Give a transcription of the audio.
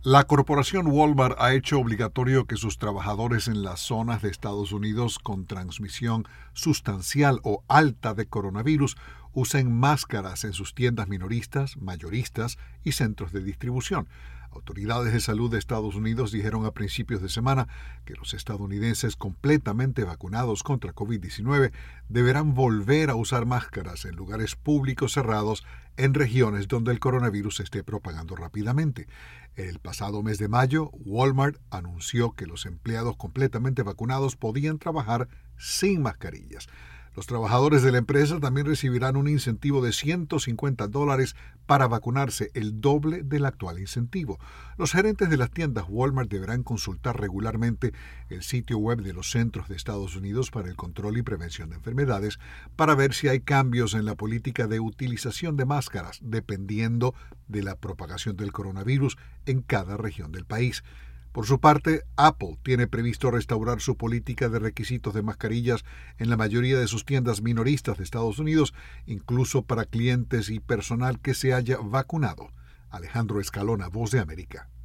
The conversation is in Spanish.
La corporación Walmart ha hecho obligatorio que sus trabajadores en las zonas de Estados Unidos con transmisión sustancial o alta de coronavirus usen máscaras en sus tiendas minoristas, mayoristas y centros de distribución. Autoridades de salud de Estados Unidos dijeron a principios de semana que los estadounidenses completamente vacunados contra COVID-19 deberán volver a usar máscaras en lugares públicos cerrados en regiones donde el coronavirus se esté propagando rápidamente. El pasado mes de mayo, Walmart anunció que los empleados completamente vacunados podían trabajar sin mascarillas. Los trabajadores de la empresa también recibirán un incentivo de $150 para vacunarse, el doble del actual incentivo. Los gerentes de las tiendas Walmart deberán consultar regularmente el sitio web de los Centros de Estados Unidos para el Control y Prevención de Enfermedades para ver si hay cambios en la política de utilización de máscaras, dependiendo de la propagación del coronavirus en cada región del país. Por su parte, Apple tiene previsto restaurar su política de requisitos de mascarillas en la mayoría de sus tiendas minoristas de Estados Unidos, incluso para clientes y personal que se haya vacunado. Alejandro Escalona, Voz de América.